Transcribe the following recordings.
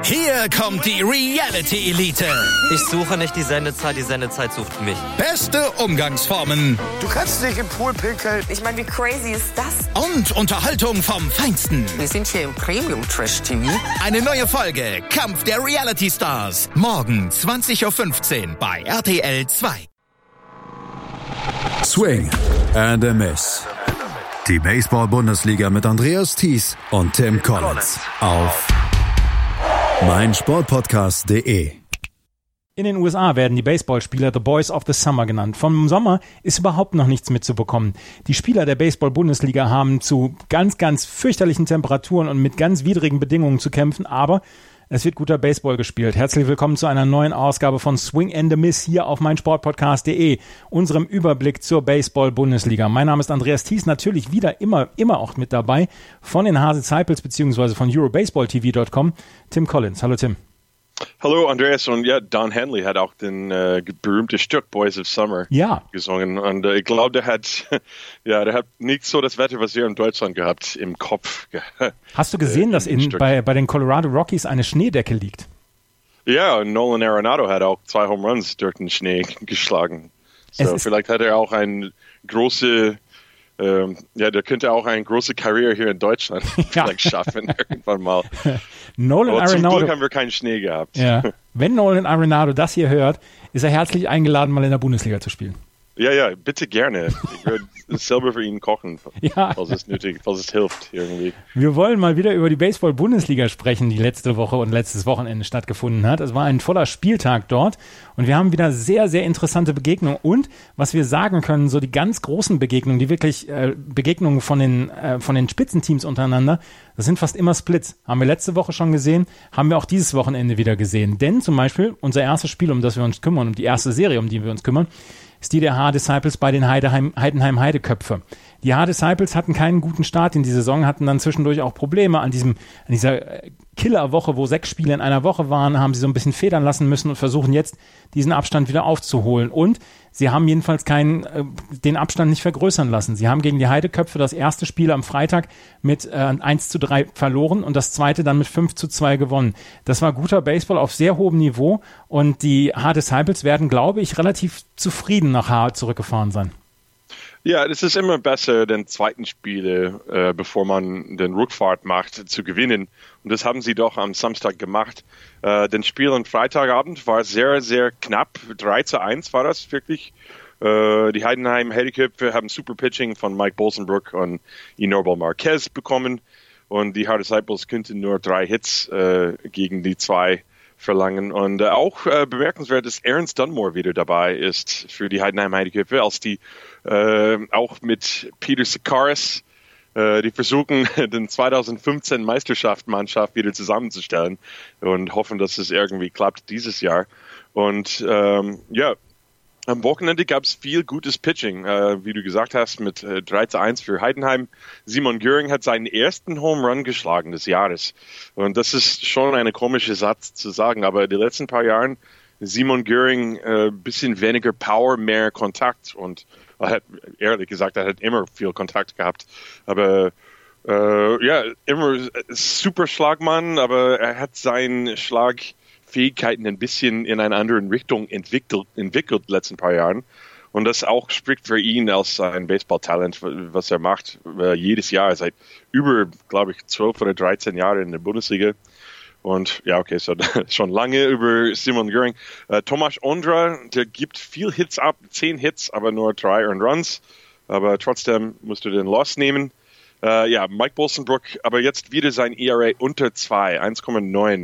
Hier kommt die Reality Elite. Ich suche nicht die Sendezeit sucht mich. Beste Umgangsformen. Du kannst nicht im Pool pinkeln. Ich meine, wie crazy ist das? Und Unterhaltung vom Feinsten. Wir sind hier im Premium-Trash-TV. Eine neue Folge Kampf der Reality Stars. Morgen 20.15 Uhr bei RTL 2. Swing and a Miss. Die Baseball-Bundesliga mit Andreas Thies und Tim Collins auf meinsportpodcast.de. In den USA werden die Baseballspieler The Boys of the Summer genannt. Vom Sommer ist überhaupt noch nichts mitzubekommen. Die Spieler der Baseball-Bundesliga haben zu ganz, ganz fürchterlichen Temperaturen und mit ganz widrigen Bedingungen zu kämpfen, aber es wird guter Baseball gespielt. Herzlich willkommen zu einer neuen Ausgabe von Swing and a Miss hier auf meinsportpodcast.de, unserem Überblick zur Baseball-Bundesliga. Mein Name ist Andreas Thies, natürlich wieder immer auch mit dabei von den Hase Zeipels bzw. von EuroBaseballTV.com. Tim Collins. Hallo Tim. Hallo Andreas, und ja, Don Henley hat auch den berühmten Stück Boys of Summer gesungen, und ich glaube, der hat nicht so das Wetter, was wir in Deutschland gehabt, im Kopf. Hast du gesehen, dass bei den Colorado Rockies eine Schneedecke liegt? Ja, und Nolan Arenado hat auch 2 Home Runs durch den Schnee geschlagen. So, vielleicht hat er auch eine große der könnte auch eine große Karriere hier in Deutschland vielleicht schaffen, irgendwann mal. Nolan Aber Arenado, zum Glück haben wir keinen Schnee gehabt. Ja. Wenn Nolan Arenado das hier hört, ist er herzlich eingeladen, mal in der Bundesliga zu spielen. Ja, bitte gerne. Ich würde selber für ihn kochen, falls es nötig, falls es hilft irgendwie. Wir wollen mal wieder über die Baseball-Bundesliga sprechen, die letzte Woche und letztes Wochenende stattgefunden hat. Es war ein voller Spieltag dort und wir haben wieder sehr, sehr interessante Begegnungen. Und was wir sagen können, so die ganz großen Begegnungen, die wirklich Begegnungen von den Spitzenteams untereinander, das sind fast immer Splits. Haben wir letzte Woche schon gesehen, haben wir auch dieses Wochenende wieder gesehen. Denn zum Beispiel unser erstes Spiel, um das wir uns kümmern, und die erste Serie, um die wir uns kümmern, ist die der H-Disciples bei den Heidenheim-Heideköpfe. Die H-Disciples hatten keinen guten Start in die Saison, hatten dann zwischendurch auch Probleme an dieser Killerwoche, wo 6 Spiele in einer Woche waren, haben sie so ein bisschen federn lassen müssen und versuchen jetzt, diesen Abstand wieder aufzuholen. Und sie haben jedenfalls den Abstand nicht vergrößern lassen. Sie haben gegen die Heideköpfe das erste Spiel am Freitag mit 1:3 verloren und das zweite dann mit 5:2 gewonnen. Das war guter Baseball auf sehr hohem Niveau und die H-Disciples werden, glaube ich, relativ zufrieden nach H zurückgefahren sein. Ja, es ist immer besser, den zweiten Spiele, bevor man den Rückfahrt macht, zu gewinnen. Und das haben sie doch am Samstag gemacht. Das Spiel am Freitagabend war sehr, sehr knapp. 3:1 war das wirklich. Die Heidenheim Heideköpfe haben super Pitching von Mike Bolsenbrook und Inorbal Marquez bekommen. Und die H-Disciples könnten nur 3 Hits gegen die 2 verlangen. Und auch bemerkenswert, dass Ernst Dunmore wieder dabei ist für die Heidenheim Heideköpfe, als die auch mit Peter Sekaris, die versuchen, den 2015 Meisterschaftsmannschaft wieder zusammenzustellen und hoffen, dass es irgendwie klappt dieses Jahr. Und am Wochenende gab es viel gutes Pitching, wie du gesagt hast, mit 3:1 für Heidenheim. Simon Göring hat seinen ersten Home Run geschlagen des Jahres. Und das ist schon eine komische Satz zu sagen, aber die letzten paar Jahren Simon Göring bisschen weniger Power, mehr Kontakt, und ehrlich gesagt, er hat immer viel Kontakt gehabt. Aber immer super Schlagmann, aber er hat seinen Schlagfähigkeiten ein bisschen in eine andere Richtung entwickelt in den letzten paar Jahren. Und das auch spricht für ihn als ein Baseball-Talent, was er macht, jedes Jahr, seit über, glaube ich, 12 oder 13 Jahren in der Bundesliga. Und ja, okay, so schon lange über Simon Göring. Tomas Ondra, der gibt viel Hits ab, 10 Hits, aber nur 3 Earned Runs. Aber trotzdem musst du den Loss nehmen. Mike Bolsenbrook, aber jetzt wieder sein ERA unter 2, 1,9.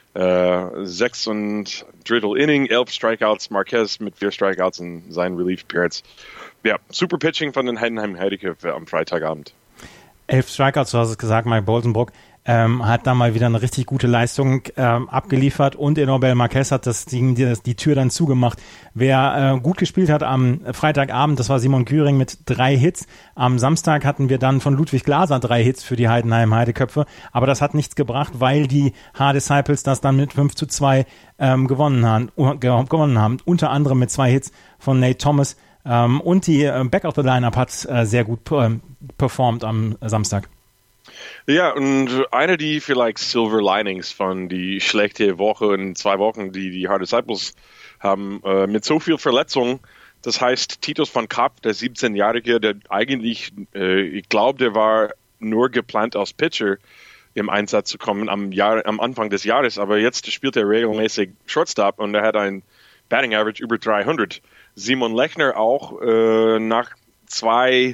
6 und Drittel Inning, 11 Strikeouts, Marquez mit 4 Strikeouts in seinen Relief Appearance. Ja, super Pitching von den Heidenheim Heideköpfe am Freitagabend. 11 Strikeouts, du hast es gesagt, Mike Bolsenbrook hat da mal wieder eine richtig gute Leistung abgeliefert und Inorbal Marquez hat die Tür dann zugemacht. Wer gut gespielt hat am Freitagabend, das war Simon Göring mit 3 Hits. Am Samstag hatten wir dann von Ludwig Glaser 3 Hits für die Heidenheim Heideköpfe, aber das hat nichts gebracht, weil die H-Disciples das dann mit 5:2 gewonnen haben. Unter anderem mit 2 Hits von Nate Thomas und die Back of the Lineup hat sehr gut performt am Samstag. Ja, und eine die vielleicht Silver Linings von die schlechte Woche in 2 Wochen, die Hard Disciples haben, mit so viel Verletzung. Das heißt, Titus van Kaap, der 17-Jährige, der eigentlich, ich glaube, der war nur geplant als Pitcher im Einsatz zu kommen am Anfang des Jahres, aber jetzt spielt er regelmäßig Shortstop und er hat ein Batting Average über 300. Simon Lechner auch nach 2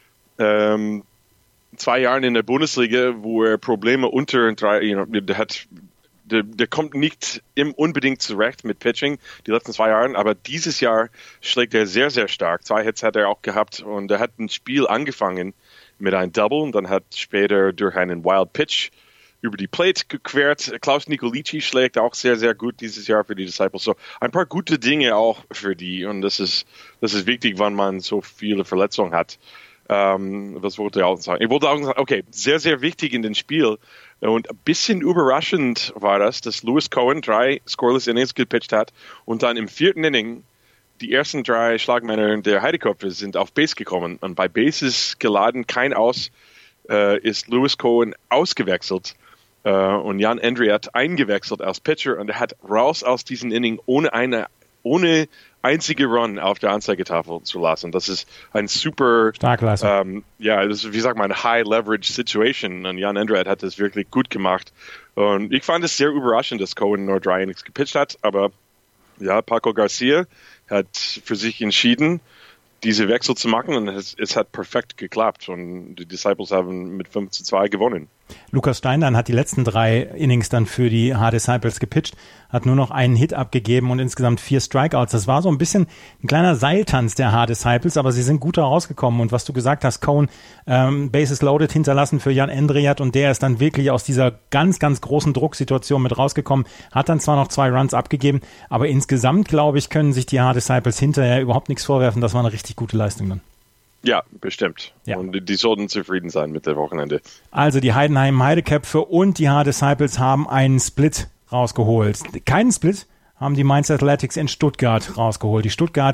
Jahren in der Bundesliga, wo er Probleme unter 3, der kommt nicht unbedingt zurecht mit Pitching die letzten 2 Jahre, aber dieses Jahr schlägt er sehr, sehr stark. 2 Hits hat er auch gehabt und er hat ein Spiel angefangen mit einem Double und dann hat später durch einen Wild Pitch über die Plate gequert. Klaus Nicolici schlägt auch sehr, sehr gut dieses Jahr für die Disciples. So ein paar gute Dinge auch für die und das ist wichtig, wenn man so viele Verletzungen hat. Was wollte ich auch sagen? Ich wollte auch sagen, okay, sehr, sehr wichtig in dem Spiel und ein bisschen überraschend war das, dass Lewis Cohen 3 Scoreless Innings gepitcht hat und dann im 4. Inning die ersten 3 Schlagmänner der Heideköpfe sind auf Base gekommen und bei Bases geladen, kein Aus, ist Lewis Cohen ausgewechselt und Jan Andriette eingewechselt als Pitcher und er hat raus aus diesem Inning ohne einzige Run auf der Anzeigetafel zu lassen. Das ist ein super Starkleistung. Das ist, wie sagt man, High-Leverage-Situation. Und Jan Andriette hat das wirklich gut gemacht. Und ich fand es sehr überraschend, dass Cohen nur 3 Innings gepitcht hat. Aber ja, Paco Garcia hat für sich entschieden, diese Wechsel zu machen. Und es hat perfekt geklappt. Und die Disciples haben mit 5-2 gewonnen. Lukas Steinlein hat die letzten 3 Innings dann für die Hard Disciples gepitcht, hat nur noch einen Hit abgegeben und insgesamt 4 Strikeouts. Das war so ein bisschen ein kleiner Seiltanz der Hard Disciples, aber sie sind gut da rausgekommen. Und was du gesagt hast, Cohen, Bases loaded hinterlassen für Jan Andriette und der ist dann wirklich aus dieser ganz, ganz großen Drucksituation mit rausgekommen, hat dann zwar noch 2 Runs abgegeben, aber insgesamt, glaube ich, können sich die Hard Disciples hinterher überhaupt nichts vorwerfen. Das war eine richtig gute Leistung dann. Ja, bestimmt. Ja. Und die sollten zufrieden sein mit dem Wochenende. Also die Heidenheim Heideköpfe und die Hard Disciples haben einen Split rausgeholt. Keinen Split haben die Mainz Athletics in Stuttgart rausgeholt. Die Stuttgart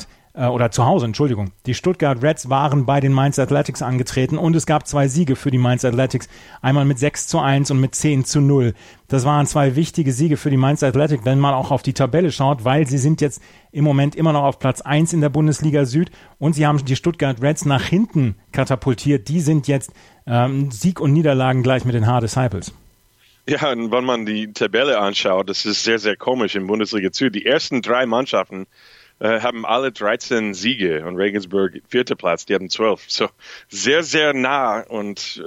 Reds waren bei den Mainz Athletics angetreten und es gab 2 Siege für die Mainz Athletics. Einmal mit 6-1 und mit 10-0. Das waren 2 wichtige Siege für die Mainz Athletics, wenn man auch auf die Tabelle schaut, weil sie sind jetzt im Moment immer noch auf Platz 1 in der Bundesliga Süd und sie haben die Stuttgart Reds nach hinten katapultiert. Die sind jetzt Sieg und Niederlagen gleich mit den Hard Disciples. Ja, und wenn man die Tabelle anschaut, das ist sehr, sehr komisch im Bundesliga Süd. Die ersten 3 Mannschaften haben alle 13 Siege und Regensburg 4. Platz, die haben 12. So sehr, sehr nah und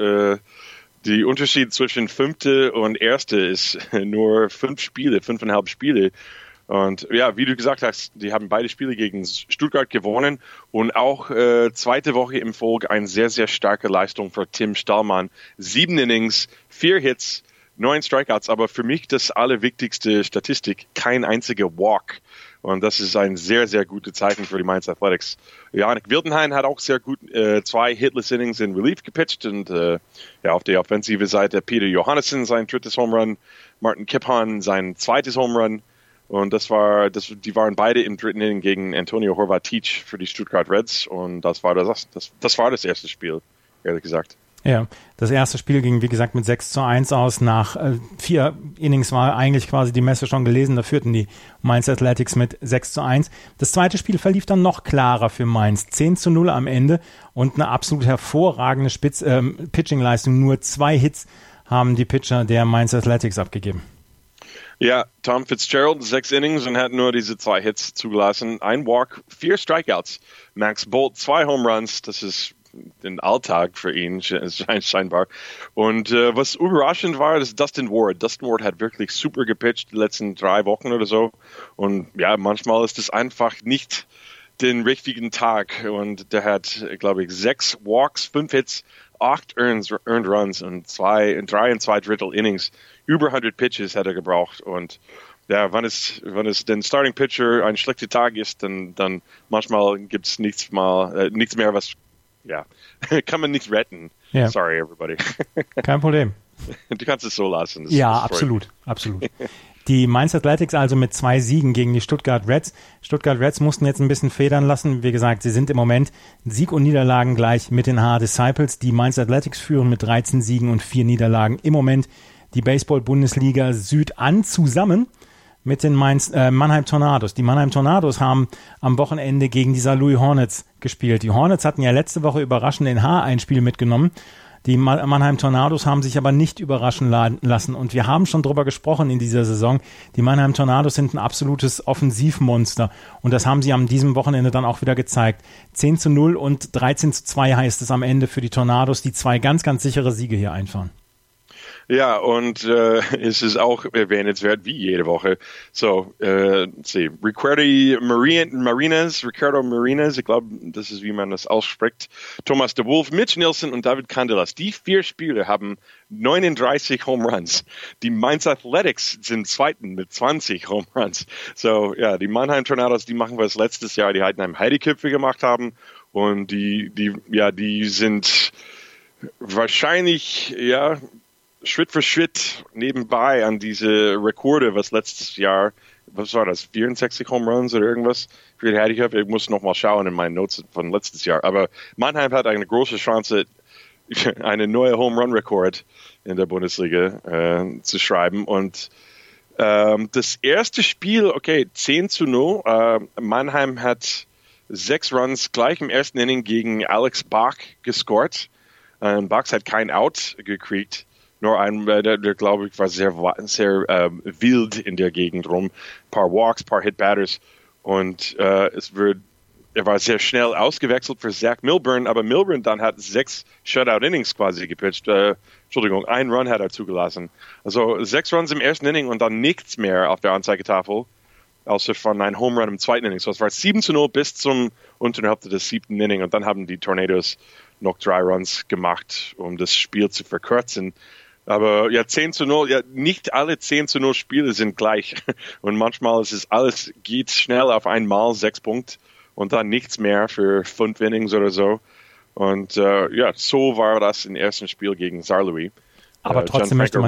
die Unterschied zwischen 5. und 1. ist nur 5,5 Spiele. Und ja, wie du gesagt hast, die haben beide Spiele gegen Stuttgart gewonnen und auch 2. Woche im Folge eine sehr, sehr starke Leistung für Tim Stallmann. 7 Innings, 4 Hits, 9 Strikeouts, aber für mich das allerwichtigste Statistik, kein einziger Walk. Und das ist ein sehr, sehr gutes Zeichen für die Mainz Athletics. Janik Wildenhain hat auch sehr gut 2 Hitless Innings in Relief gepitcht. Und auf der offensive Seite Peter Johannesson sein 3. Home Run, Martin Kiphahn sein 2. Home Run. Und die waren beide im 3. Inning gegen Antonio Horvat-Teach für die Stuttgart Reds. Und das war das erste Spiel, ehrlich gesagt. Ja, das erste Spiel ging, wie gesagt, mit 6-1 aus. Nach 4 Innings war eigentlich quasi die Messe schon gelesen. Da führten die Mainz Athletics mit 6-1. Das zweite Spiel verlief dann noch klarer für Mainz. 10-0 am Ende und eine absolut hervorragende Pitching-Leistung. Nur 2 Hits haben die Pitcher der Mainz Athletics abgegeben. Ja, Tom Fitzgerald, 6 Innings und hat nur diese 2 Hits zugelassen. 1 Walk, 4 Strikeouts. Max Bolt, 2 Home Runs. Das ist den Alltag für ihn scheinbar. Und was überraschend war, ist Dustin Ward. Dustin Ward hat wirklich super gepitcht die letzten 3 Wochen oder so. Und ja, manchmal ist es einfach nicht den richtigen Tag. Und der hat, glaube ich, 6 Walks, 5 Hits, 8 Earned Runs und 3 2/3 Innings. Über 100 Pitches hat er gebraucht. Und ja, wenn es den Starting Pitcher ein schlechter Tag ist, dann manchmal gibt es nichts mehr, was kann man nicht retten. Yeah. Sorry, everybody. Kein Problem. Du kannst es so lassen. Ja, absolut. Die Mainz Athletics also mit 2 Siegen gegen die Stuttgart Reds. Stuttgart Reds mussten jetzt ein bisschen federn lassen. Wie gesagt, sie sind im Moment Sieg und Niederlagen gleich mit den Haar Disciples. Die Mainz Athletics führen mit 13 Siegen und 4 Niederlagen im Moment die Baseball-Bundesliga Süd an, zusammen mit den Mannheim Tornados. Die Mannheim Tornados haben am Wochenende gegen die St. Louis Hornets gespielt. Die Hornets hatten ja letzte Woche überraschend den ein Spiel mitgenommen. Die Mannheim Tornados haben sich aber nicht überraschen lassen. Und wir haben schon drüber gesprochen in dieser Saison. Die Mannheim Tornados sind ein absolutes Offensivmonster. Und das haben sie an diesem Wochenende dann auch wieder gezeigt. 10-0 und 13-2 heißt es am Ende für die Tornados, die 2 ganz, ganz sichere Siege hier einfahren. Ja, und es ist auch erwähnenswert wie jede Woche. So, Ricardo Marinas, ich glaube, das ist, wie man das ausspricht. Thomas de Wolf, Mitch Nielsen und David Candelas. Die 4 Spieler haben 39 Home Runs. Die Mainz Athletics sind Zweiten mit 20 Home Runs. So, ja, die Mannheim Tornados, die machen, was letztes Jahr die Heidenheim Heideköpfe gemacht haben. Und die sind wahrscheinlich, Schritt für Schritt nebenbei an diese Rekorde, was letztes Jahr, was war das, 64 Home Runs oder irgendwas für die Heideköpfe? Ich muss noch mal schauen in meinen Notes von letztes Jahr. Aber Mannheim hat eine große Chance, einen neuen Home Run Rekord in der Bundesliga zu schreiben. Und das erste Spiel, 10-0. Mannheim hat 6 Runs gleich im ersten Inning gegen Alex Bach gescored. Bach hat kein Out gekriegt. Nur der glaube ich, war sehr wild in der Gegend rum. Ein paar Walks, ein paar Hit-Batters. Und er war sehr schnell ausgewechselt für Zach Milburn, aber Milburn dann hat 6 Shutout-Innings quasi gepitcht. 1 Run hat er zugelassen. Also 6 Runs im ersten Inning und dann nichts mehr auf der Anzeigetafel, außer von einem Home Run im zweiten Inning. So, es war 7-0 bis zum unteren Hälfte des 7. Inning und dann haben die Tornados noch 3 Runs gemacht, um das Spiel zu verkürzen. Aber 10-0, nicht alle 10-0 Spiele sind gleich. Und manchmal ist es alles, geht schnell auf einmal, 6 Punkte und dann nichts mehr für 5 Innings oder so. Und so war das im ersten Spiel gegen St. Louis. Aber trotzdem möchte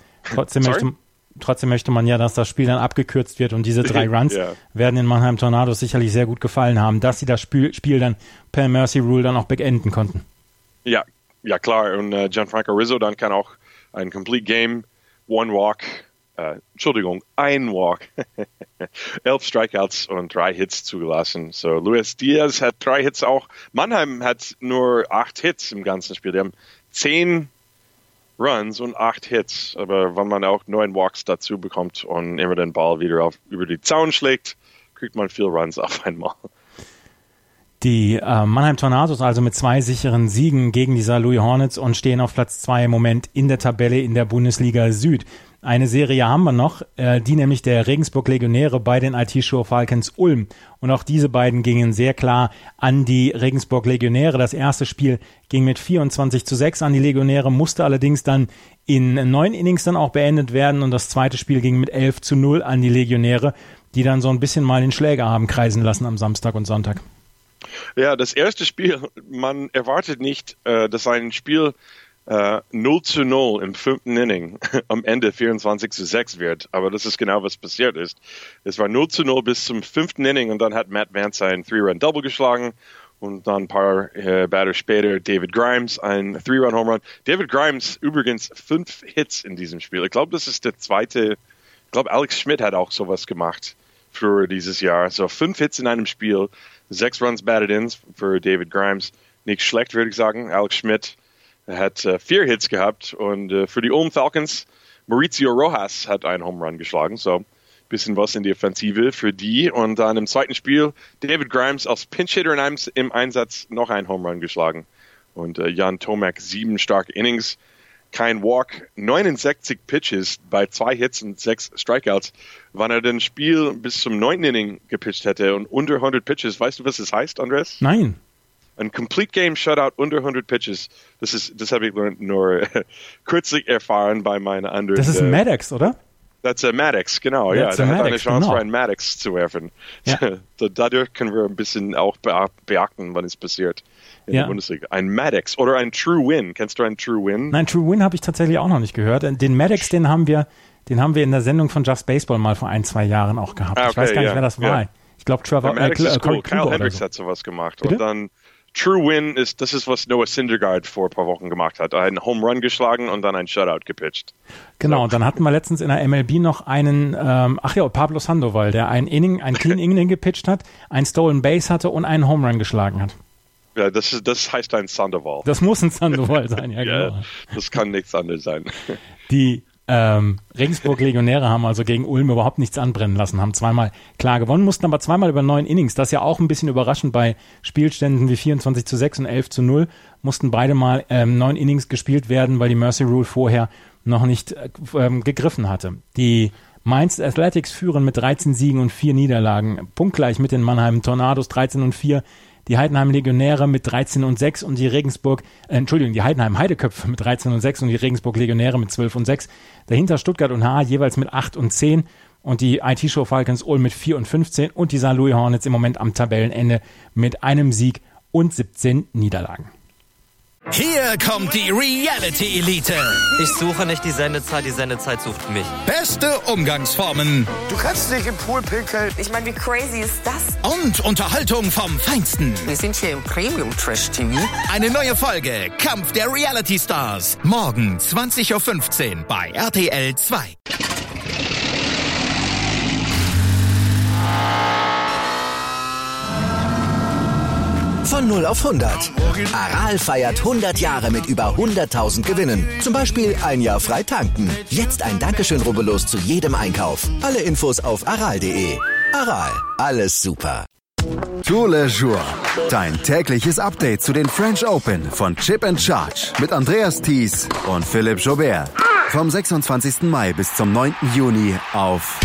man ja, dass das Spiel dann abgekürzt wird und diese 3 Runs werden den Mannheim Tornados sicherlich sehr gut gefallen haben, dass sie das Spiel dann per Mercy Rule dann auch beenden konnten. Ja, klar. Und Gianfranco Rizzo dann kann auch ein Complete Game, 1 Walk, 1 Walk, 11 Strikeouts und 3 Hits zugelassen. So, Luis Diaz hat 3 Hits auch. Mannheim hat nur 8 Hits im ganzen Spiel. Die haben 10 Runs und 8 Hits. Aber wenn man auch 9 Walks dazu bekommt und immer den Ball wieder über die Zaun schlägt, kriegt man viel Runs auf einmal. Die Mannheim Tornados also mit 2 sicheren Siegen gegen die St. Louis Hornets und stehen auf Platz 2 im Moment in der Tabelle in der Bundesliga Süd. Eine Serie haben wir noch, die nämlich der Regensburg Legionäre bei den IT-Show Falcons Ulm. Und auch diese beiden gingen sehr klar an die Regensburg Legionäre. Das erste Spiel ging mit 24-6 an die Legionäre, musste allerdings dann in 9 Innings dann auch beendet werden. Und das zweite Spiel ging mit 11-0 an die Legionäre, die dann so ein bisschen mal den Schläger haben kreisen lassen am Samstag und Sonntag. Ja, das erste Spiel, man erwartet nicht, dass ein Spiel 0-0 im 5. Inning am Ende 24-6 wird. Aber das ist genau, was passiert ist. Es war 0-0 bis zum 5. Inning und dann hat Matt Vance ein 3-Run-Double geschlagen und dann ein paar Batter später David Grimes ein 3-Run-Home-Run. David Grimes übrigens 5 Hits in diesem Spiel. Ich glaube, das ist der zweite. Ich glaube, Alex Schmidt hat auch sowas gemacht für dieses Jahr. So 5 Hits in einem Spiel, 6 Runs batted in für David Grimes. Nicht schlecht, würde ich sagen. Alex Schmidt hat 4 Hits gehabt und für die Ulm Falcons, Mauricio Rojas hat einen Home Run geschlagen, so ein bisschen was in die Offensive für die. Und dann im zweiten Spiel David Grimes als Pinch-Hitter im Einsatz noch einen Home Run geschlagen. Und Jan Tomek 7 starke Innings, kein Walk, 69 Pitches bei 2 Hits und 6 Strikeouts. Wenn er das Spiel bis zum 9. Inning gepitcht hätte und unter 100 Pitches, weißt du, was das heißt, Andres? Nein. Ein Complete Game Shutout unter 100 Pitches. Das habe ich nur kürzlich erfahren bei meiner anderen. Das ist ein Maddox, oder? That's a Maddox, genau. That's der hat eine Maddox, Chance, genau. für einen Maddox zu werfen. Ja. Dadurch können wir ein bisschen auch beachten, wann es passiert in Ja. der Bundesliga. Ein Maddox oder ein True Win. Kennst du einen True Win? Nein, True Win habe ich tatsächlich auch noch nicht gehört. Den Maddox, den haben wir in der Sendung von Just Baseball mal vor 1-2 Jahren auch gehabt. Ich weiß gar nicht, wer das war. Ja. Ich glaube, Trevor Maddox ist Corey cool. Kluber Kyle Hendricks so. hat sowas gemacht. Bitte? Und dann True Win ist was Noah Syndergaard vor ein paar Wochen gemacht hat. Er hat einen Home Run geschlagen und dann einen Shutout gepitcht. Genau, und dann hatten wir letztens in der MLB noch einen, Pablo Sandoval, der ein Clean Inning gepitcht hat, ein Stolen Base hatte und einen Home Run geschlagen hat. Ja, das heißt ein Sandoval. Das muss ein Sandoval sein, ja, genau. Ja, das kann nichts anderes sein. Die Regensburg-Legionäre haben also gegen Ulm überhaupt nichts anbrennen lassen, haben zweimal klar gewonnen, mussten aber zweimal über 9 Innings. Das ist ja auch ein bisschen überraschend bei Spielständen wie 24-6 und 11-0. Mussten beide mal 9 Innings gespielt werden, weil die Mercy Rule vorher noch nicht gegriffen hatte. Die Mainz Athletics führen mit 13 Siegen und 4 Niederlagen, punktgleich mit den Mannheim Tornados 13-4. Die Heidenheim Legionäre mit 13-6 und die die Heidenheim Heideköpfe mit 13-6 und die Regensburg Legionäre mit 12-6. Dahinter Stuttgart und Haar jeweils mit 8-10 und die IT-Show Falcons Ulm mit 4-15 und die St. Louis Hornets im Moment am Tabellenende mit einem Sieg und 17 Niederlagen. Hier kommt die Reality Elite. Ich suche nicht die Sendezeit sucht mich. Beste Umgangsformen Du kannst nicht im Pool pinkeln. Ich meine, wie crazy ist das? und Unterhaltung vom Feinsten. Wir sind hier im Premium Trash TV. Eine neue Folge Kampf der Reality Stars. Morgen 20.15 Uhr bei RTL 2. Von 0 auf 100. Aral feiert 100 Jahre mit über 100.000 Gewinnen. Zum Beispiel ein Jahr frei tanken. Jetzt ein Dankeschön, rubbellos zu jedem Einkauf. Alle Infos auf aral.de. Aral, alles super. Tour Le Jour. Dein tägliches Update zu den French Open von Chip and Charge mit Andreas Thies und Philipp Joubert. Vom 26. Mai bis zum 9. Juni auf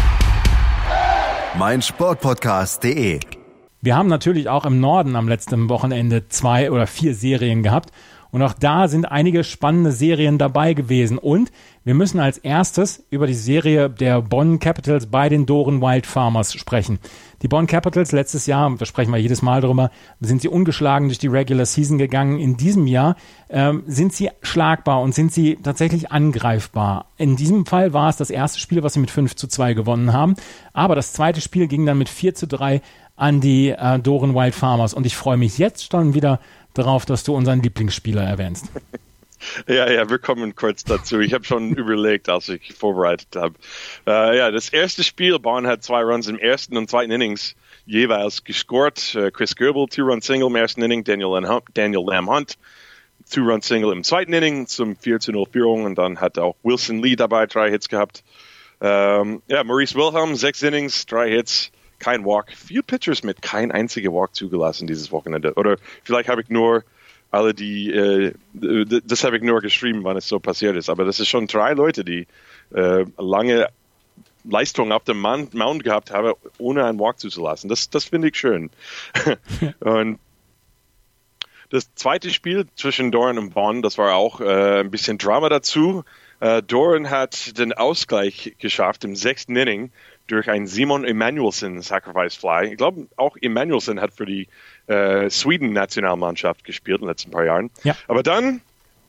meinsportpodcast.de. Wir haben natürlich auch im Norden am letzten Wochenende 2 oder 4 Serien gehabt. Und auch da sind einige spannende Serien dabei gewesen. Und wir müssen als erstes über die Serie der Bonn Capitals bei den Doren Wild Farmers sprechen. Die Bonn Capitals letztes Jahr, da sprechen wir jedes Mal drüber, sind sie ungeschlagen durch die Regular Season gegangen. In diesem Jahr sind sie schlagbar und sind sie tatsächlich angreifbar. In diesem Fall war es das erste Spiel, was sie mit 5-2 gewonnen haben. Aber das zweite Spiel ging dann mit 4-3 an die Doren Wild Farmers. Und ich freue mich jetzt schon wieder darauf, dass du unseren Lieblingsspieler erwähnst. Ja, wir kommen kurz dazu. Ich habe schon überlegt, als ich vorbereitet habe. Das erste Spiel, Bonn hat 2 Runs im ersten und zweiten Innings jeweils gescored. Chris Goebel, 2-Run-Single im ersten Inning, Daniel Lamb Hunt, 2-Run-Single im zweiten Inning zum 4-0 Führung und dann hat auch Wilson Lee dabei 3 Hits gehabt. Maurice Wilhelm, 6 Innings, 3 Hits. Kein Walk. 4 Pitchers mit kein einziger Walk zugelassen dieses Wochenende. Oder vielleicht habe ich nur alle das habe ich nur geschrieben, wann es so passiert ist. Aber das ist schon 3 Leute, die lange Leistung auf dem Mound gehabt haben, ohne einen Walk zuzulassen. Das finde ich schön. Und das zweite Spiel zwischen Doran und Bonn, das war auch ein bisschen Drama dazu. Doran hat den Ausgleich geschafft im 6. Inning durch einen Simon Emanuelson Sacrifice Fly. Ich glaube, auch Emanuelson hat für die Sweden-Nationalmannschaft gespielt in den letzten paar Jahren. Ja. Aber dann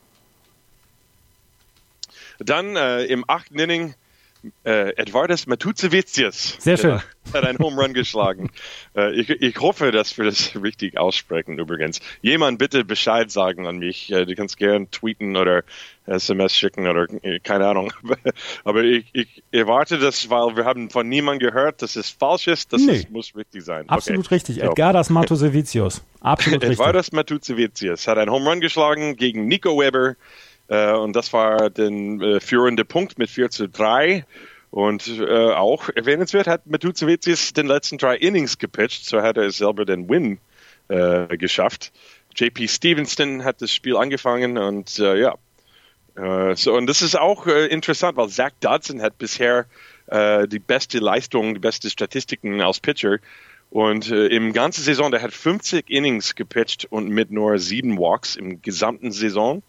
im 8. Inning Edvardas Matuzevicius hat einen Home Run geschlagen. Ich hoffe, dass wir das richtig aussprechen übrigens. Jemand bitte Bescheid sagen an mich. Du kannst gerne tweeten oder SMS schicken oder keine Ahnung. Aber ich erwarte das, weil wir haben von niemandem gehört, dass es falsch ist. Das muss richtig sein. Absolut richtig. So. Edgardas Matuzevicius. Absolut richtig. Edvardas Matuzevicius hat einen Home Run geschlagen gegen Nico Weber. Und das war der führende Punkt mit 4-3. Und auch erwähnenswert hat Matuzevicius den letzten 3 Innings gepitcht, so hat er selber den Win geschafft. JP Stevenson hat das Spiel angefangen und und das ist auch interessant, weil Zach Dodson hat bisher die beste Leistung, die beste Statistiken als Pitcher. Und im ganzen Saison, der hat 50 Innings gepitcht und mit nur 7 Walks im gesamten Saison.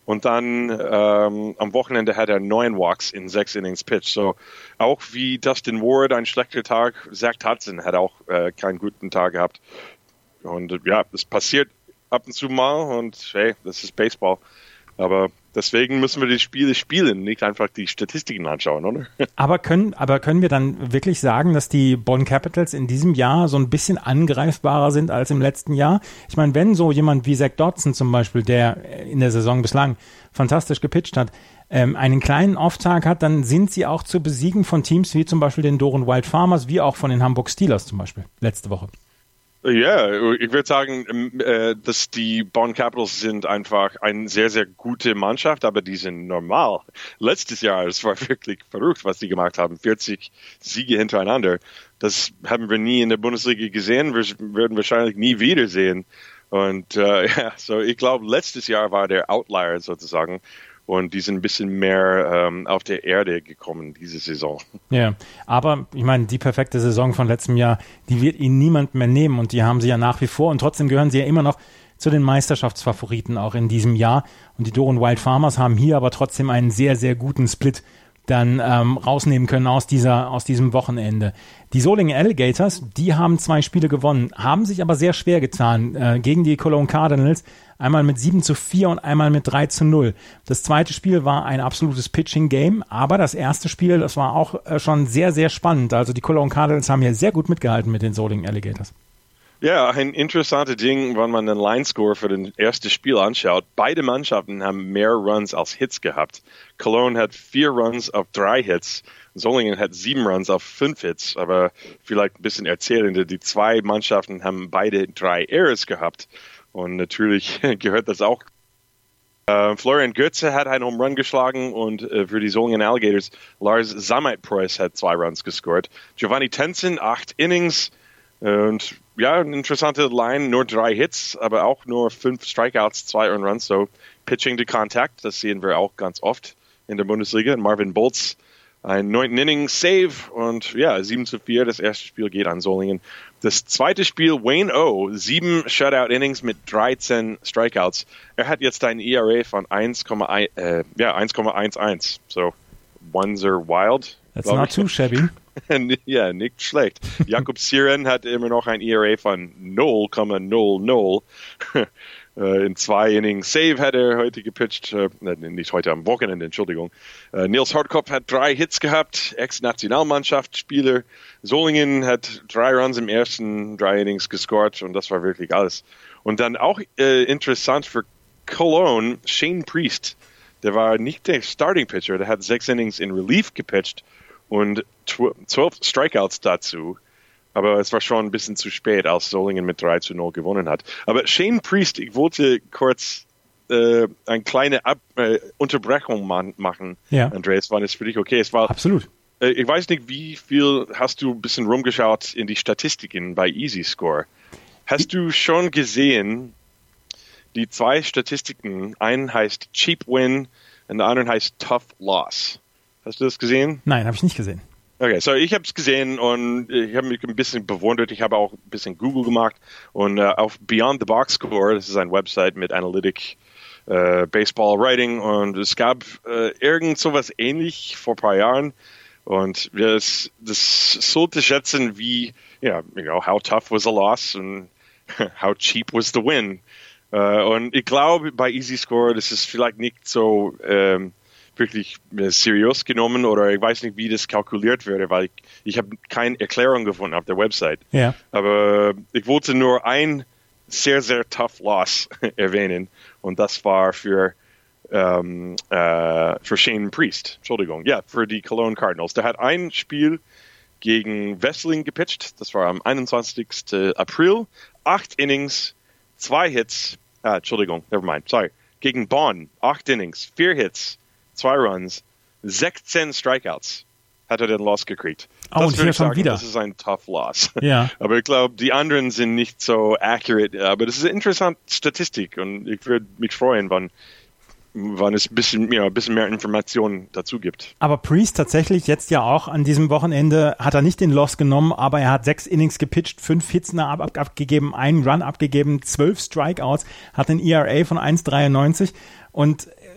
Und dann am Wochenende hat er 9 Walks in 6 Innings pitched. So auch wie Dustin Ward einen schlechten Tag, Zach Hudson hat auch keinen guten Tag gehabt. Und ja, das passiert ab und zu mal und hey, das ist Baseball. Aber deswegen müssen wir die Spiele spielen, nicht einfach die Statistiken anschauen, oder? Aber können wir dann wirklich sagen, dass die Bonn Capitals in diesem Jahr so ein bisschen angreifbarer sind als im letzten Jahr? Ich meine, wenn so jemand wie Zach Dodson zum Beispiel, der in der Saison bislang fantastisch gepitcht hat, einen kleinen Off-Tag hat, dann sind sie auch zu besiegen von Teams wie zum Beispiel den Doran Wild Farmers, wie auch von den Hamburg Steelers zum Beispiel, letzte Woche. Ja, ich würde sagen, dass die Bonn Capitals sind einfach eine sehr, sehr gute Mannschaft, aber die sind normal. Letztes Jahr, es war wirklich verrückt, was die gemacht haben. 40 Siege hintereinander. Das haben wir nie in der Bundesliga gesehen, wir werden wahrscheinlich nie wiedersehen. Und so ich glaube, letztes Jahr war der Outlier sozusagen. Und die sind ein bisschen mehr auf der Erde gekommen diese Saison. Ja, aber ich meine, die perfekte Saison von letztem Jahr, die wird ihnen niemand mehr nehmen und die haben sie ja nach wie vor und trotzdem gehören sie ja immer noch zu den Meisterschaftsfavoriten auch in diesem Jahr. Und die Doran Wild Farmers haben hier aber trotzdem einen sehr, sehr guten Split dann rausnehmen können aus diesem Wochenende. Die Solingen Alligators, die haben 2 Spiele gewonnen, haben sich aber sehr schwer getan gegen die Cologne Cardinals, einmal mit 7-4 und einmal mit 3-0. Das zweite Spiel war ein absolutes Pitching-Game, aber das erste Spiel, das war auch schon sehr, sehr spannend. Also die Cologne Cardinals haben hier sehr gut mitgehalten mit den Solingen Alligators. Ja, ein interessantes Ding, wenn man den Line-Score für das erste Spiel anschaut. Beide Mannschaften haben mehr Runs als Hits gehabt. Cologne hat 4 Runs auf 3 Hits. Solingen hat 7 Runs auf 5 Hits. Aber vielleicht ein bisschen erzählender, die 2 Mannschaften haben beide 3 Errors gehabt. Und natürlich gehört das auch. Florian Götze hat einen Home Run geschlagen und für die Solingen Alligators Lars Samait-Preuß hat 2 Runs gescored. Giovanni Tenzen, 8 Innings. Und ja, eine interessante Line, nur 3 Hits, aber auch nur 5 Strikeouts, 2 Earned Runs, so Pitching to Contact, das sehen wir auch ganz oft in der Bundesliga. Marvin Bolz, ein 9. Inning Save und ja, 7-4, das erste Spiel geht an Solingen. Das zweite Spiel, Wayne O, 7 Shutout Innings mit 13 Strikeouts. Er hat jetzt ein ERA von 1,11, so ones are wild. That's not too shabby. Ja, nicht schlecht. Jakob Siren hat immer noch ein ERA von 0,00. In 2 Innings Save hat er heute gepitcht. Nicht heute, am Wochenende, Entschuldigung. Nils Hartkopf hat 3 Hits gehabt. Ex-Nationalmannschaftsspieler. Solingen hat 3 Runs im ersten 3 Innings gescored und das war wirklich alles. Und dann auch interessant für Cologne, Shane Priest. Der war nicht der Starting Pitcher. Der hat 6 Innings in Relief gepitcht. Und 12 Strikeouts dazu. Aber es war schon ein bisschen zu spät, als Solingen mit 3-0 gewonnen hat. Aber Shane Priest, ich wollte kurz eine kleine Unterbrechung machen, ja. Andreas, war das für dich okay? Es war, absolut. Ich weiß nicht, wie viel hast du ein bisschen rumgeschaut in die Statistiken bei Easy Score. Hast du schon gesehen, die 2 Statistiken, einen heißt Cheap Win und der andere heißt Tough Loss. Hast du das gesehen? Nein, habe ich nicht gesehen. Okay, so ich habe es gesehen und ich habe mich ein bisschen bewundert. Ich habe auch ein bisschen Google gemacht und auf Beyond the Box Score, das ist eine Website mit Analytic, Baseball Writing und es gab irgend sowas ähnlich vor ein paar Jahren und das sollte schätzen wie, how tough was the loss and how cheap was the win. Und ich glaube bei Easy Score, das ist vielleicht nicht so wirklich seriös genommen oder ich weiß nicht, wie das kalkuliert würde, weil ich habe keine Erklärung gefunden auf der Website. Ja. Aber ich wollte nur ein sehr, sehr tough Loss erwähnen und das war für Shane Priest. Entschuldigung. Ja, für die Cologne Cardinals. Der hat ein Spiel gegen Wesseling gepitcht. Das war am 21. April. 8 Innings, 2 Hits. Gegen Bonn. 8 Innings, 4 Hits. 2 Runs, 16 Strikeouts hat er den Loss gekriegt. Oh, und hier schon wieder. Das ist ein tough Loss. Ja. Aber ich glaube, die anderen sind nicht so accurate. Aber das ist eine interessante Statistik und ich würde mich freuen, wann es ein bisschen mehr Informationen dazu gibt. Aber Priest tatsächlich jetzt ja auch an diesem Wochenende hat er nicht den Loss genommen, aber er hat 6 Innings gepitcht, 5 Hits abgegeben, 1 Run abgegeben, 12 Strikeouts, hat ein ERA von 1,93 und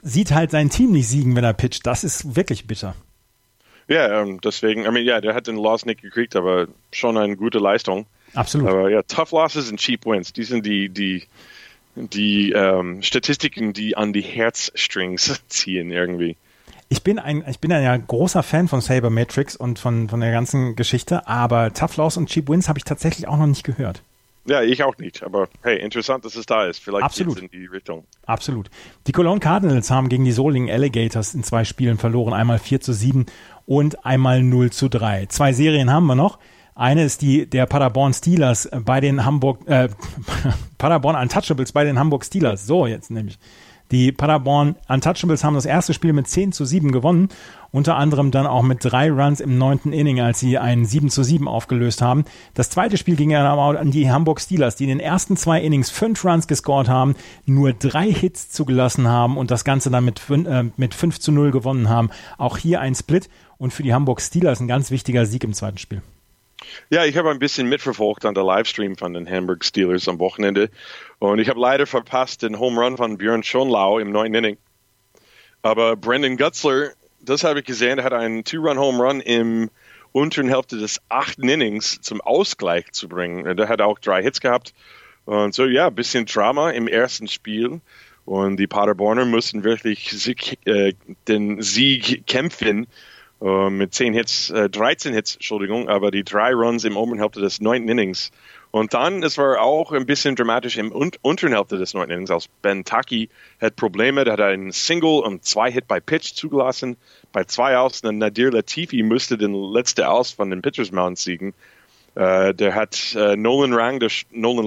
sieht halt sein Team nicht siegen, wenn er pitcht. Das ist wirklich bitter. Ja, deswegen, der hat den Loss nicht gekriegt, aber schon eine gute Leistung. Absolut. Aber ja, Tough Losses und Cheap Wins, die sind die Statistiken, die an die Herzstrings ziehen irgendwie. Ich bin ja großer Fan von Sabermetrics und von der ganzen Geschichte, aber Tough Loss und Cheap Wins habe ich tatsächlich auch noch nicht gehört. Ja, ich auch nicht, aber hey, interessant, dass es da ist. Vielleicht geht es in die Richtung. Absolut. Die Cologne Cardinals haben gegen die Solingen Alligators in 2 Spielen verloren, einmal 4-7 und einmal 0-3. 2 Serien haben wir noch. Eine ist die der Paderborn Steelers bei den Paderborn Untouchables bei den Hamburg Steelers. So, jetzt nämlich. Die Paderborn Untouchables haben das erste Spiel mit 10-7 gewonnen, unter anderem dann auch mit 3 Runs im 9. Inning, als sie ein 7-7 aufgelöst haben. Das zweite Spiel ging ja aber an die Hamburg Steelers, die in den ersten 2 Innings 5 Runs gescored haben, nur 3 Hits zugelassen haben und das Ganze dann mit 5-0 gewonnen haben. Auch hier ein Split und für die Hamburg Steelers ein ganz wichtiger Sieg im zweiten Spiel. Ja, ich habe ein bisschen mitverfolgt an der Livestream von den Hamburg Steelers am Wochenende und ich habe leider verpasst den Home Run von Björn Schonlau im 9. Inning. Aber Brandon Gutzler, das habe ich gesehen, der hat einen 2-Run Home Run im unteren Hälfte des 8. Innings zum Ausgleich zu bringen. Der hat auch 3 Hits gehabt und so, ja, ein bisschen Drama im ersten Spiel und die Paderborner mussten wirklich den Sieg kämpfen. Mit 13 Hits, Entschuldigung, aber die 3 Runs im oberen Hälfte des 9. Innings. Und dann, es war auch ein bisschen dramatisch im unteren Hälfte des 9. Innings, als Ben Taki hat Probleme, der hat einen Single und 2 Hit by Pitch zugelassen. Bei 2 Outs, dann Nadir Latifi musste den letzten Aus von den Pitchers Mound siegen. Der hat Nolan Lang, der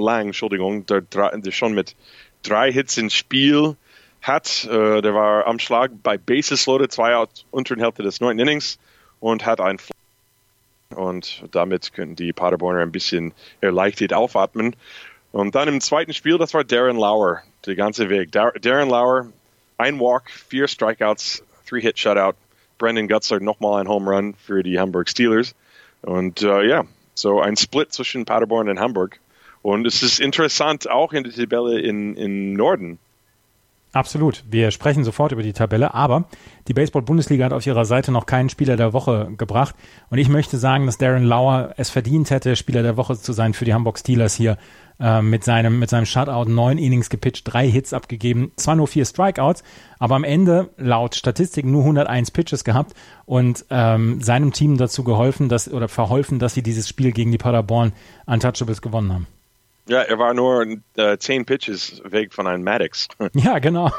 schon mit 3 Hits ins Spiel der war am Schlag bei Bases loaded, 2 Outs unteren Hälfte des 9. Innings und hat einen und damit könnten die Paderborner ein bisschen erleichtert aufatmen. Und dann im zweiten Spiel, das war Darren Lauer, der ganze Weg. Darren Lauer, 1 Walk, 4 Strikeouts, 3 Hit Shutout. Brandon Gutzler nochmal ein Home Run für die Hamburg Steelers. Und so ein Split zwischen Paderborn und Hamburg. Und es ist interessant, auch in der Tabelle im Norden. Absolut. Wir sprechen sofort über die Tabelle, aber die Baseball-Bundesliga hat auf ihrer Seite noch keinen Spieler der Woche gebracht. Und ich möchte sagen, dass Darren Lauer es verdient hätte, Spieler der Woche zu sein für die Hamburg Steelers hier mit seinem Shutout, 9 Innings gepitcht, 3 Hits abgegeben, zwar nur 4 Strikeouts, aber am Ende laut Statistik nur 101 Pitches gehabt und seinem Team dazu verholfen, dass sie dieses Spiel gegen die Paderborn Untouchables gewonnen haben. Ja, er war nur 10 Pitches weg von einem Maddox. Ja, genau.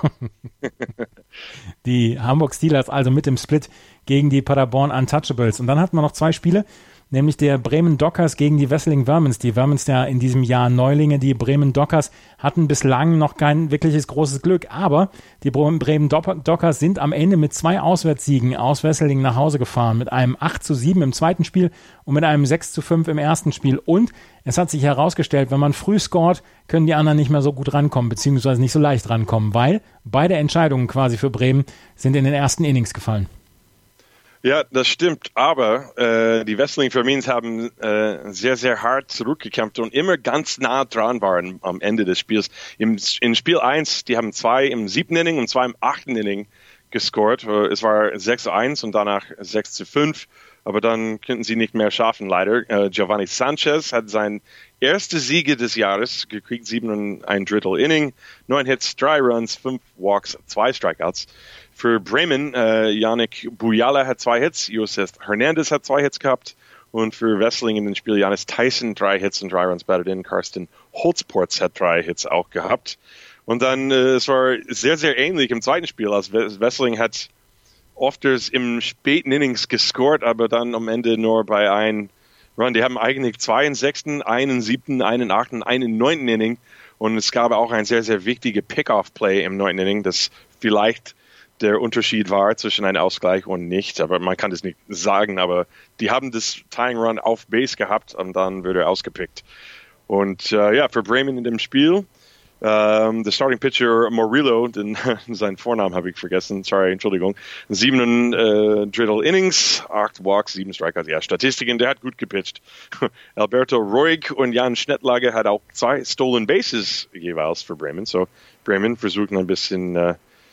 Die Hamburg Steelers also mit dem Split gegen die Paderborn Untouchables. Und dann hatten wir noch 2 Spiele, nämlich der Bremen Dockers gegen die Wesseling Vermins. Die Vermins ja in diesem Jahr Neulinge. Die Bremen Dockers hatten bislang noch kein wirkliches großes Glück, aber die Bremen Dockers sind am Ende mit 2 Auswärtssiegen aus Wesseling nach Hause gefahren, mit einem 8-7 im zweiten Spiel und mit einem 6-5 im ersten Spiel. Und es hat sich herausgestellt, wenn man früh scoret, können die anderen nicht mehr so gut rankommen, beziehungsweise nicht so leicht rankommen, weil beide Entscheidungen quasi für Bremen sind in den ersten Innings gefallen. Ja, das stimmt, aber die Wesseling Vermins haben sehr, sehr hart zurückgekämpft und immer ganz nah dran waren am Ende des Spiels. In Spiel 1, die haben 2 im 7. Inning und 2 im 8. Inning gescored. Es war 6-1 und danach 6-5, aber dann könnten sie nicht mehr schaffen, leider. Giovanni Sanchez hat sein erstes Siege des Jahres gekriegt, 7 1/3 Inning, 9 Hits, 3 Runs, 5 Walks, 2 Strikeouts. Für Bremen, Yannick Bujala hat 2 Hits, Josef Hernandez hat 2 Hits gehabt und für Wesseling in dem Spiel Janis Tyson 3 Hits und 3 Runs batted in. Karsten Holzports hat 3 Hits auch gehabt. Und dann, es war sehr, sehr ähnlich im zweiten Spiel, als Wesseling hat oft im späten Innings gescored, aber dann am Ende nur bei einem Run. Die haben eigentlich 2 im 6., 1 im 7., 1 im 8., 1 im 9. Inning und es gab auch ein sehr, sehr wichtiges Pick-Off-Play im 9. Inning, das vielleicht der Unterschied war zwischen einem Ausgleich und nicht, aber man kann das nicht sagen, aber die haben das Tying Run auf Base gehabt und dann wurde er ausgepickt. Und für Bremen in dem Spiel, der Starting Pitcher Murillo, seinen Vornamen habe ich vergessen, Entschuldigung, 7 1/3 Innings, 8 Walks, 7 Strikeouts, ja, Statistiken, der hat gut gepitcht. Alberto Roig und Jan Schnettlage hat auch 2 Stolen Bases jeweils für Bremen, so Bremen versuchen ein bisschen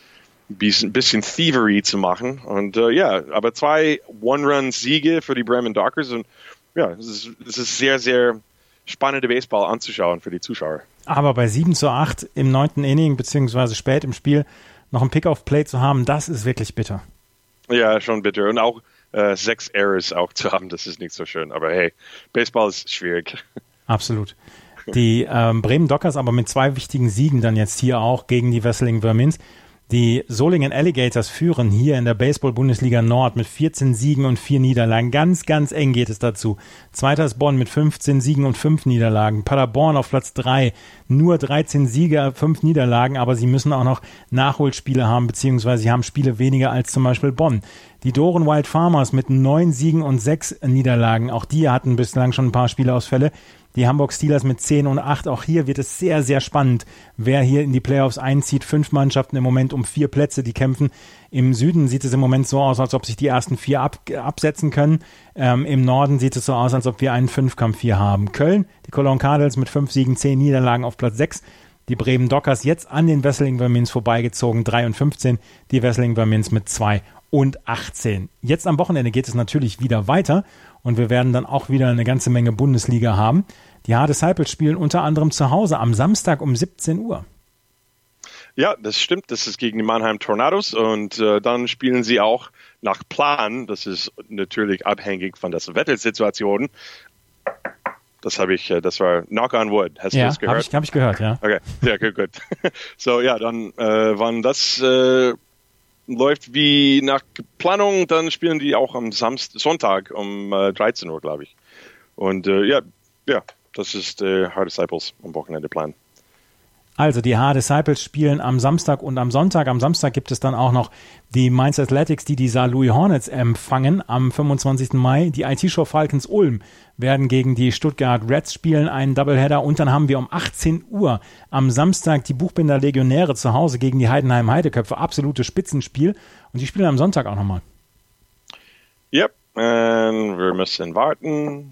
bisschen Thievery zu machen. Und aber 2 One-Run-Siege für die Bremen Dockers. Und ja, es ist sehr, sehr spannende Baseball anzuschauen für die Zuschauer. Aber bei 7-8 im 9. Inning, beziehungsweise spät im Spiel, noch ein Pick-off-Play zu haben, das ist wirklich bitter. Ja, schon bitter. Und auch 6 Errors auch zu haben, das ist nicht so schön. Aber hey, Baseball ist schwierig. Absolut. Die Bremen Dockers aber mit 2 wichtigen Siegen dann jetzt hier auch gegen die Wesseling Vermins. Die Solingen Alligators führen hier in der Baseball-Bundesliga Nord mit 14 Siegen und 4 Niederlagen. Ganz, ganz eng geht es dazu. Zweiter ist Bonn mit 15 Siegen und 5 Niederlagen. Paderborn auf Platz 3, nur 13 Siege, 5 Niederlagen, aber sie müssen auch noch Nachholspiele haben, beziehungsweise sie haben Spiele weniger als zum Beispiel Bonn. Die Doren Wild Farmers mit 9 Siegen und 6 Niederlagen. Auch die hatten bislang schon ein paar Spieleausfälle. Die Hamburg Steelers mit 10 und 8. Auch hier wird es sehr, sehr spannend, wer hier in die Playoffs einzieht. 5 Mannschaften im Moment um 4 Plätze, die kämpfen. Im Süden sieht es im Moment so aus, als ob sich die ersten 4 absetzen können. Im Norden sieht es so aus, als ob wir einen 5-Kampf hier haben. Köln, die Cologne Cardinals mit 5 Siegen, 10 Niederlagen auf Platz 6. Die Bremen Dockers jetzt an den Wesseling Vermins vorbeigezogen, 3 und 15. Die Wesseling Vermins mit 2 und 18. Jetzt am Wochenende geht es natürlich wieder weiter und wir werden dann auch wieder eine ganze Menge Bundesliga haben. Die H-Disciples spielen unter anderem zu Hause am Samstag um 17 Uhr. Ja, das stimmt. Das ist gegen die Mannheim Tornadoes und dann spielen sie auch nach Plan. Das ist natürlich abhängig von der Wettersituation. Das war Knock on Wood. Hast du das gehört? Hab ich gehört, ja. Okay, ja, gut. So, ja, dann, wann das läuft wie nach Planung, dann spielen die auch am Sonntag um 13 Uhr, glaube ich. Und das ist H-Disciples am Wochenende Plan. Also die H-Disciples spielen am Samstag und am Sonntag. Am Samstag gibt es dann auch noch die Mainz Athletics, die Saar Louis Hornets empfangen am 25. Mai. Die IT-Show Falcons Ulm werden gegen die Stuttgart Reds spielen, einen Doubleheader. Und dann haben wir um 18 Uhr am Samstag die Buchbinder Legionäre zu Hause gegen die Heidenheim Heideköpfe. Absolutes Spitzenspiel. Und die spielen am Sonntag auch nochmal. Yep, wir müssen warten.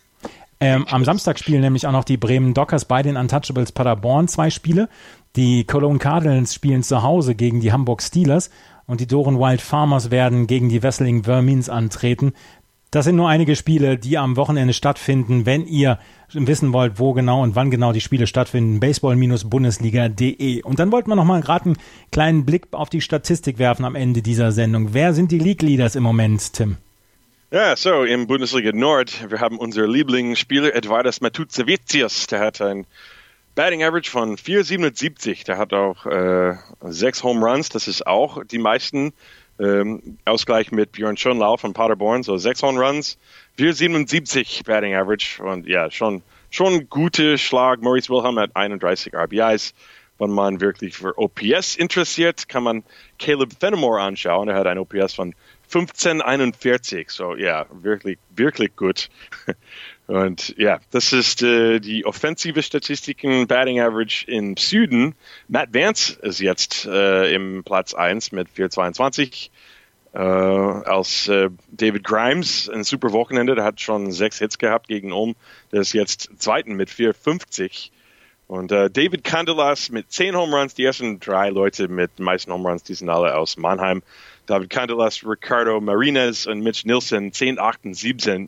Am Samstag spielen nämlich auch noch die Bremen Dockers bei den Untouchables Paderborn 2 Spiele. Die Cologne Cardinals spielen zu Hause gegen die Hamburg Steelers und die Doren Wild Farmers werden gegen die Wesseling Vermins antreten. Das sind nur einige Spiele, die am Wochenende stattfinden. Wenn ihr wissen wollt, wo genau und wann genau die Spiele stattfinden, baseball-bundesliga.de. Und dann wollten wir noch mal gerade einen kleinen Blick auf die Statistik werfen am Ende dieser Sendung. Wer sind die League Leaders im Moment, Tim? Ja, so im Bundesliga Nord, wir haben unseren Lieblingsspieler Edvardas Matuzevicius, der hat ein Batting Average von 4,77, der hat auch 6 Home Runs, das ist auch die meisten, Ausgleich mit Björn Schönlau von Paderborn, so 6 Home Runs, 4,77 Batting Average und ja, schon guter Schlag. Maurice Wilhelm hat 31 RBIs. Wenn man wirklich für OPS interessiert, kann man Caleb Fenimore anschauen, er hat ein OPS von 15,41, so ja, wirklich, wirklich gut. Und ja, das ist die offensive Statistiken, Batting Average im Süden. Matt Vance ist jetzt im Platz 1 mit 4,22. Als David Grimes, ein super Wochenende, der hat schon 6 Hits gehabt gegen Ulm. Der ist jetzt Zweiten mit 4,50. Und David Candelas mit 10 Home Runs, die ersten 3 Leute mit den meisten Home Runs, die sind alle aus Mannheim. David Candelas, Ricardo Marinez und Mitch Nielsen 10, 8 und 7.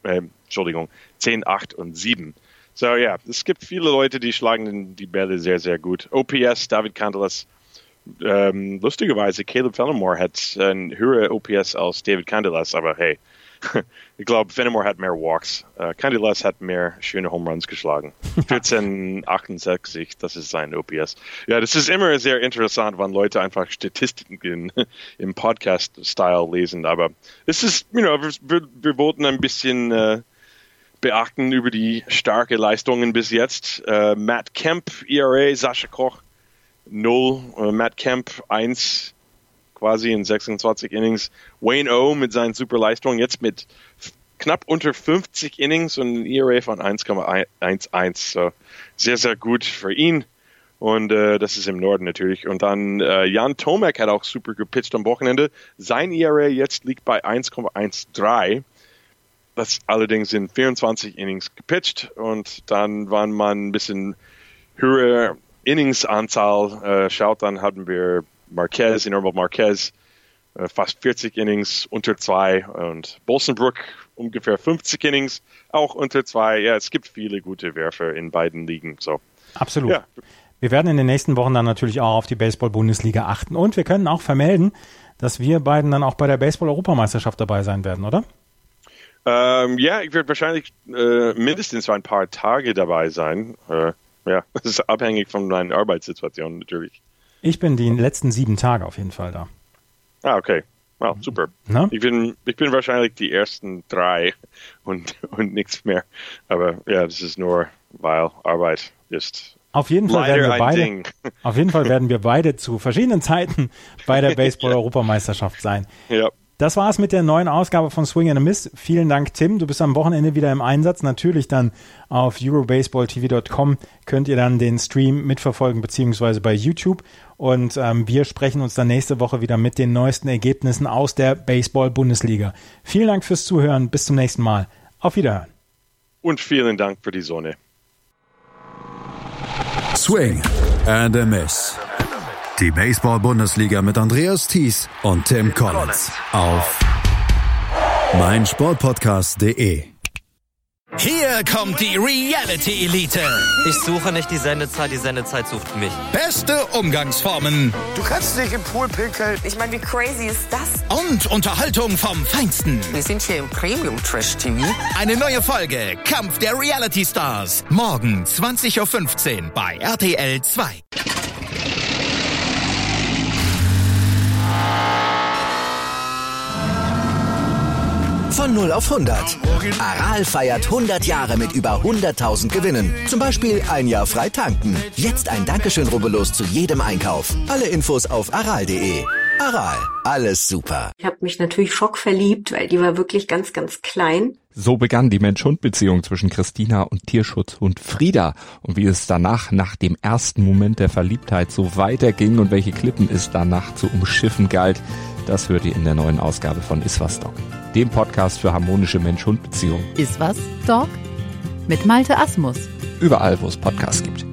So ja, es gibt viele Leute, die schlagen die Bälle sehr, sehr gut. OPS, David Candelas, lustigerweise Caleb Fenimore hat ein höherer OPS als David Candelas, aber hey, ich glaube, Fenimore hat mehr Walks. Candelas hat mehr schöne Home Runs geschlagen. 14,68, das ist sein OPS. Ja, das ist immer sehr interessant, wenn Leute einfach Statistiken im Podcast-Style lesen. Aber es ist, wir wollten ein bisschen beachten über die starke Leistungen bis jetzt. Matt Kemp, ERA, Sascha Koch 0, Matt Kemp 1, quasi in 26 Innings. Wayne O mit seinen super Leistungen, jetzt mit knapp unter 50 Innings und ein ERA von 1,11. So sehr, sehr gut für ihn. Und das ist im Norden natürlich. Und dann Jan Tomek hat auch super gepitcht am Wochenende. Sein ERA jetzt liegt bei 1,13. Das allerdings in 24 Innings gepitcht. Und dann, wenn man ein bisschen höhere Inningsanzahl schaut, dann hatten wir Marquez, Enormal Marquez, fast 40 Innings, unter 2 und Bosenbrook ungefähr 50 Innings, auch unter 2. Ja, es gibt viele gute Werfer in beiden Ligen. So. Absolut. Ja. Wir werden in den nächsten Wochen dann natürlich auch auf die Baseball-Bundesliga achten und wir können auch vermelden, dass wir beiden dann auch bei der Baseball-Europameisterschaft dabei sein werden, oder? Ja, ich werde wahrscheinlich mindestens ein paar Tage dabei sein. Ja, das ist abhängig von meiner Arbeitssituation natürlich. Ich bin die letzten 7 Tage auf jeden Fall da. Ah, okay. Wow, super. Na? Ich bin wahrscheinlich die ersten 3 und nichts mehr. Aber ja, das ist nur, weil Arbeit ist. Auf jeden Fall werden wir beide zu verschiedenen Zeiten bei der Baseball-Europameisterschaft sein. Ja. Das war's mit der neuen Ausgabe von Swing and a Miss. Vielen Dank, Tim. Du bist am Wochenende wieder im Einsatz. Natürlich dann auf eurobaseballtv.com könnt ihr dann den Stream mitverfolgen, beziehungsweise bei YouTube. Und wir sprechen uns dann nächste Woche wieder mit den neuesten Ergebnissen aus der Baseball-Bundesliga. Vielen Dank fürs Zuhören. Bis zum nächsten Mal. Auf Wiederhören. Und vielen Dank für die Sonne. Swing and a Miss. Die Baseball-Bundesliga mit Andreas Thies und Tim Collins auf meinsportpodcast.de. Hier kommt die Reality-Elite. Ich suche nicht die Sendezeit sucht mich. Beste Umgangsformen Du kannst nicht im Pool pinkeln. Ich meine, wie crazy ist das? und Unterhaltung vom Feinsten. Wir sind hier im Premium-Trash-TV. Eine neue Folge Kampf der Reality-Stars. Morgen 20.15 Uhr bei RTL 2. Von 0 auf 100. Aral feiert 100 Jahre mit über 100.000 Gewinnen. Zum Beispiel ein Jahr frei tanken. Jetzt ein Dankeschön, rubbellos zu jedem Einkauf. Alle Infos auf aral.de. Aral, alles super. Ich habe mich natürlich schockverliebt, weil die war wirklich ganz, ganz klein. So begann die Mensch-Hund-Beziehung zwischen Christina und Tierschutzhund Frieda. Und wie es danach, nach dem ersten Moment der Verliebtheit, so weiterging und welche Klippen es danach zu umschiffen galt, das hört ihr in der neuen Ausgabe von Iswas Dog, dem Podcast für harmonische Mensch-Hund-Beziehungen. Iswas Dog? Mit Malte Asmus. Überall, wo es Podcasts gibt.